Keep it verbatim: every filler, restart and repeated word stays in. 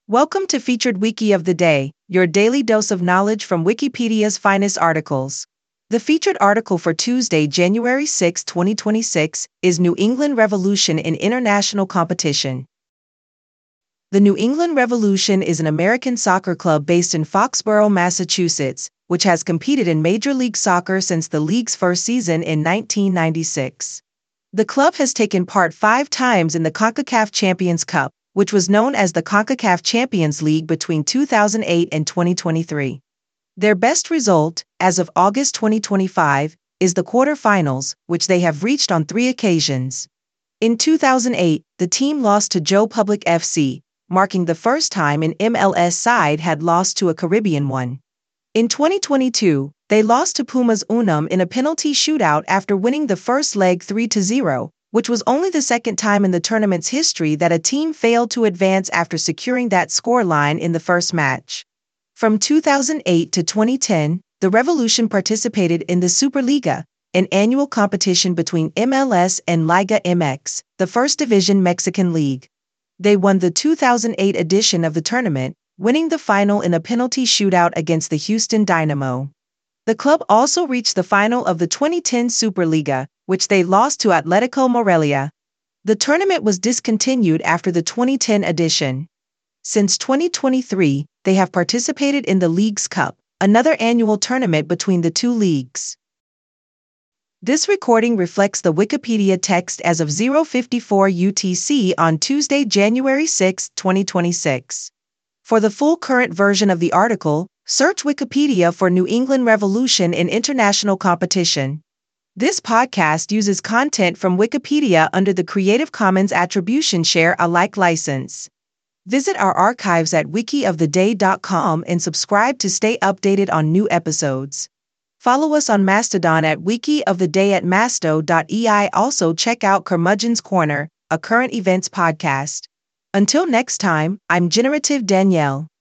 Welcome to Featured Wiki of the Day, your daily dose of knowledge from Wikipedia's finest articles. The featured article for Tuesday, January sixth, twenty twenty-six, is New England Revolution in International Competition. The New England Revolution is an American soccer club based in Foxborough, Massachusetts, which has competed in Major League Soccer since the league's first season in nineteen ninety-six. The club has taken part five times in the CONCACAF Champions Cup, which was known as the CONCACAF Champions League between two thousand eight and twenty twenty-three. Their best result, as of August twenty twenty-five, is the quarterfinals, which they have reached on three occasions. In two thousand eight, the team lost to Joe Public F C, marking the first time an M L S side had lost to a Caribbean one. In twenty twenty-two, they lost to Pumas Unum in a penalty shootout after winning the first leg three to zero, which was only the second time in the tournament's history that a team failed to advance after securing that scoreline in the first match. From two thousand eight to twenty ten, the Revolution participated in the Superliga, an annual competition between M L S and Liga M X, the first division Mexican league. They won the two thousand eight edition of the tournament, winning the final in a penalty shootout against the Houston Dynamo. The club also reached the final of the twenty ten Superliga, which they lost to Atletico Morelia. The tournament was discontinued after the twenty ten edition. Since twenty twenty-three, they have participated in the Leagues Cup, another annual tournament between the two leagues. This recording reflects the Wikipedia text as of zero fifty-four U T C on Tuesday, January sixth, twenty twenty-six. For the full current version of the article, search Wikipedia for New England Revolution in International Competition. This podcast uses content from Wikipedia under the Creative Commons Attribution Share Alike license. Visit our archives at wiki of the day dot com and subscribe to stay updated on new episodes. Follow us on Mastodon at wikioftheday at masto dot e i. Also check out Curmudgeon's Corner, a current events podcast. Until next time, I'm Generative Danielle.